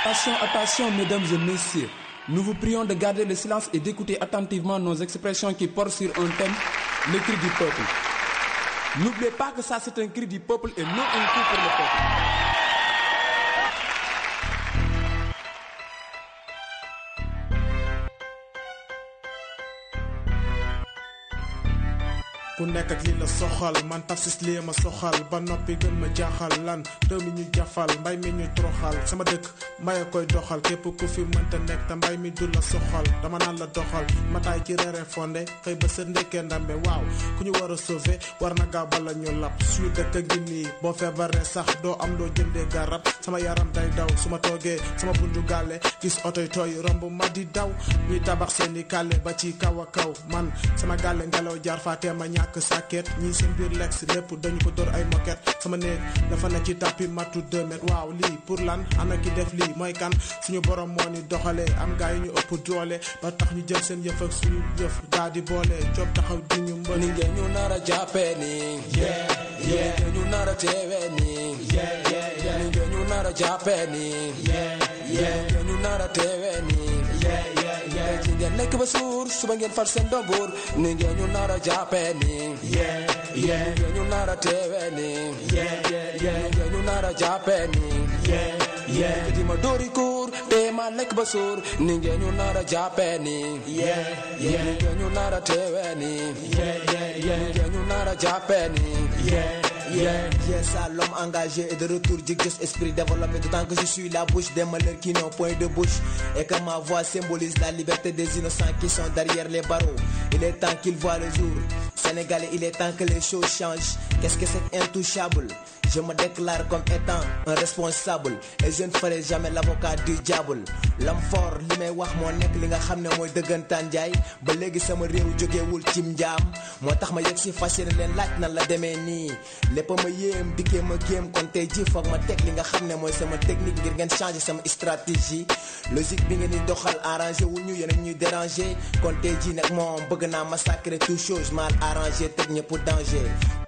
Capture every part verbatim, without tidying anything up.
Attention, attention, mesdames et messieurs. Nous vous prions de garder le silence et d'écouter attentivement nos expressions qui portent sur un thème, le cri du peuple. N'oubliez pas que ça c'est un cri du peuple et non un cri pour le peuple. ku nekk ak li la soxal man taxis lii ma soxal ba noppi gën ma jaaxal lan réew mi ñu jafal mbay mi ñu troxal sama dëkk mbay koy doxal képp ku fi mënta nekk te mbay mi du la soxal dama naan la doxal mataay ci reere fondé xëy ba sa ndekkee ndambe waaw ku ñu war a sauver war na gaaw bala ñu lap suñu dëkk ngi nii boo feebaree sax doo am loo jëndee garab sama yaram day daw su ma toogee sama buntu gàlle gis otoy tooy romb ma di daw ñuy tabax seeni kàlle ba ci kaw a kaw man sama gàlle ngelaw jaar faatee ma ñàkk sàkket ñii seen biir lex lépp dañu ko dóor ay moquette sama néeg dafa ne ci tapis matu deux mètres waaw lii pour lan ana ki def lii mooy kan suñu borom moo ni doxalee am gaa yi ñu ëpp doole ba tax ñu jël seen yëf ak suñu yëf daa di boole job taxaw di ñu mbëri ni ngeen ñu nar a jàppee nii yeah yeah ni ngeen ñu nar a teewee nii yeah yeah ni ngeen ñu nar a jàppee nii yeah yeah ni ngeen ñu nar a teewee nii yeah yeah yeah ci ngeen nekk ba suur suba ngeen far seen dombur ni ngeen ñu nar a jàppee nii yeah yeah ni ngeen ñu nar a teewee nii yeah yeah yeah ni ngeen ñu nar a jàppee nii yeah yeah di ma dóori kuur te ma lekk ba suur ni ngeen ñu nar a jàppee nii yeah yeah ni ngeen ñu nar a teewee nii yeah yeah yeah ni ngeen ñu nar a jàppee nii yeah Yeah, yeah, ça, l'homme engagé est de retour, Dieu, juste esprit développé. D'autant que je suis la bouche des malheurs qui n'ont point de bouche. Et que ma voix symbolise la liberté des innocents qui sont derrière les barreaux. Il est temps qu'ils voient le jour. Sénégalais, il est temps que les choses changent. Qu'est-ce que c'est intouchable? Je me déclare comme étant un responsable. Et je ne ferai jamais l'avocat du diable. L'homme fort, li may wax moo nekk li nga xam ne mooy dëggantaan jaay. Ba léegi sama réew jógewul cim njaam. moo tax ma yegg si fas yéene leen laaj nan la demee nii. lépp ma yéem dikkee ma géem kon tey ji foog ma teg li nga xam ne mooy sama technique ngir ngeen changer sama stratégie. Logique bi ngeen di doxal arrangé wu ñu yeneen ñuy déranger. kon tey ji nag moom bëgg naa massacrer tout chose mal arrangé teg ñëpp danger.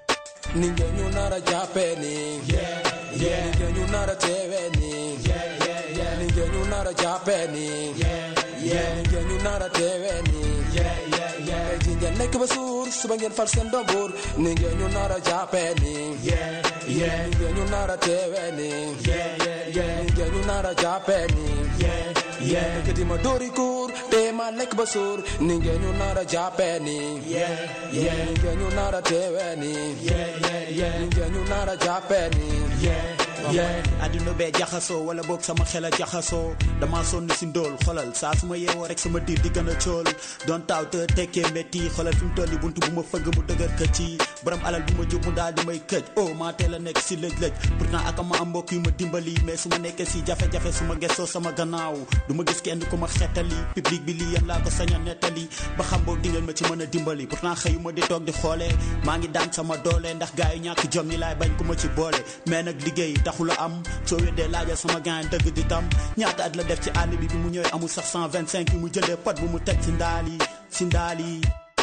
ni ngeen ñu nar a jàppee nii yeah yeah ni ngeen ñu nar a teewee nii yeah yeah yeah ni ngeen ñu nar a jàppee nii yeah yeah ni ngeen ñu nar a teewee nii yeah yeah yeah ji ngeen nekk ba suur suba ngeen far seen dombur ni ngeen ñu nar a jàppee nii yeah yeah ni ngeen ñu nar a teewee nii yeah yeah yeah ni ngeen ñu nar a jàppee nii yeah yeah di ma dóori kuur te ma lekk ba suur ni ngeen ñu nar a jàppee nii yeah yeah ni ngeen ñu nar a teewee nii yeah yeah yeah ni ngeen ñu nar a jàppee nii yeah yeah aduna bee jaxasoo wala boog sama xel a jaxasoo dama sonn si ndóol xolal saa su ma yeewoo rek sama diir di gën a cool doon taaw te tekkee métti xolal fi mu toll yi buntu bu ma fëgg mu dëgër këcc yi borom alal bu ma jub mu daal di may këj oh maa teel a nekk si lëj-lëj pourtant ak ma am mbokk yu ma dimbali mais su ma nekkee si jafe-jafe su ma gëstoo sama gannaaw du ma gis kenn ku ma xettali public bi lii yéen laa ko sañ a nettali ba xam boog di ngeen ma ci mën a dimbali pourtant xëyu ma di toog di xoolee maa ngi daan sama doole ndax gars yi ñàkk jom ni laay bañ ku ma ci boole mais nag liggéey taxula am soo weddee laajal sama gaan dëgg di tam ñaata at la def ci àll bi bi mu ñëwee amul sax cent vingt cinq yi mu jëndee pot bu mu teg ci ndaal yi si ndaal yi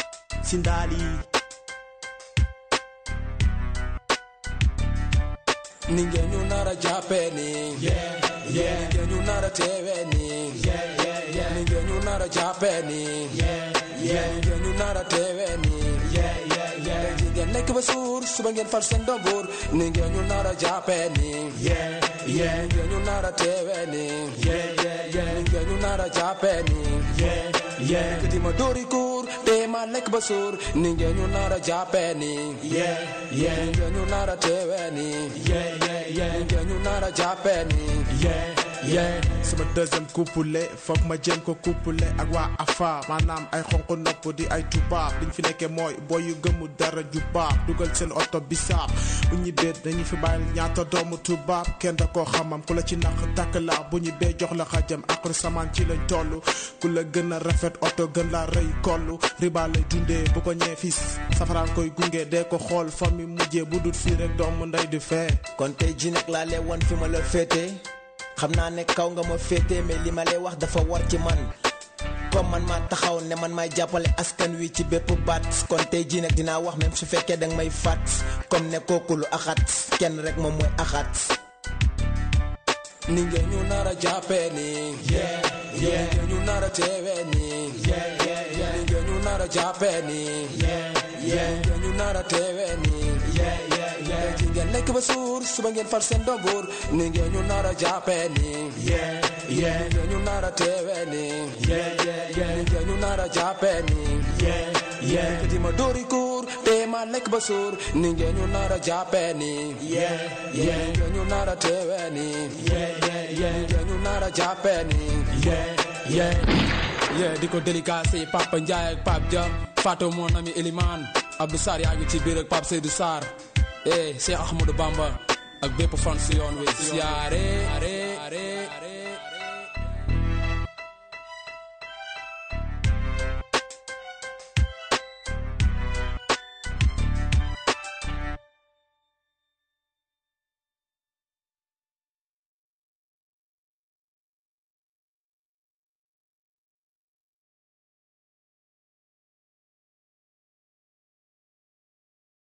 si ndaal yi ni ngeen ñu nar a jàppee nii yeah yeah ni ngeen ñu nar a teewee nii yeah yeah yeah ni ngeen ñu nar a jàppee nii yeah yeah ni ngeen ñu nar a teewee nii yeah yeah yeah ji ngeen nekk ba suur suba ngeen far seen dombur ni ngeen ñu nar a jàppee nii yeah yeah ni ngeen ñu nar a teewee nii yeah yeah yeah ni ngeen ñu nar a jàppee nii yeah yeah di ma dóori kuur te ma lekk ba suur ni ngeen ñu nar a jàppee nii yeah yeah ni ngeen ñu nar a teewee nii yeah yeah yeah ni ngeen ñu nar a jàppee nii yeah yeah sama deuxième couplet foog ma jéem ko couplet ak waa afa maanaam ay xonq nopp di ay tubaab liñ fi nekkee mooy boy yu gëmu dara ju baax dugal seen oto bisaab bu ñibbee dañu fi bàyyi ñaata doomu tubaab kenn da koo xamam ku la ci naq takk la bu ñibbee jox la xajam akru samaan ci lañ toll ku la gën a rafet oto gën la rëy kollu riba lay dundee bu ko ñee fis safaraan koy gunge dee ko xool fa mi mujjee bu dut fii rek doomu ndey di fee kon tey ji nag laa lee woon fi ma la féete xam naa ne kaw nga ma féete mais li ma lay wax dafa war ci man comme man maa taxaw ne man may jàppale askan wi ci bépp baat kon tey jii nag dinaa wax même su fekkee danga may fàtt comme ne kooku lu axat kenn rek moom mooy axat ni ngeen ñu nar a jàppee nii yeah yeah ni ngeen ñu nar a teewee nii yeah yeah yeah ni ngeen ñu nar a jàppee nii yeah yeah ni ngeen ñu nar a teewee nii yeah yeah yeah ci ngeen lekk ba suur suba ngeen far seen dombur ni ngeen ñu nar a jàppee nii yeah yeah ni ngeen ñu nar a teewee nii yeah yeah yeah ni ngeen ñu nar a jàppee nii yeah yeah di ma dóori kuur te ma lekk ba suur ni ngeen ñu nar a jàppee nii yeah yeah ni ngeen ñu nar a teewee nii yeah yeah yeah ni ngeen ñu nar a jàppee nii yeah yeah yeah di ko délicace Papa Ndiaye ak Pape Dia Fatou mon ami Elimane Abdou Sarr yaa ngi ci biir ak Pape Seydou Sarr eh Cheikh Ahmadou Bamba ak bépp fan si yoon wi siyaare